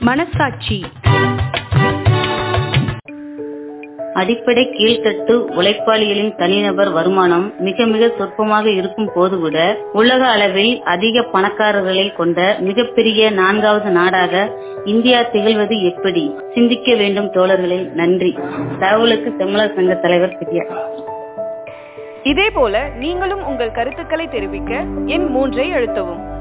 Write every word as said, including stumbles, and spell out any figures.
மனசாட்சி. அடிப்படை கீழ்த்தட்டு உழைப்பாளிகளின் தனிநபர் வருமானம் மிக மிக சொற்பமாக இருக்கும் போது கூட உலக அளவில் அதிக பணக்காரர்களை கொண்ட மிகப்பெரிய நான்காவது நாடாக இந்தியா திகழ்வது எப்படி? சிந்திக்க வேண்டும் தோழர்களே. நன்றி. தகவலுக்கு செம்மலர் சங்க தலைவர் பிரியா. இதே போல நீங்களும் உங்கள் கருத்துக்களை தெரிவிக்க எண் மூன்றை அழுத்தவும்.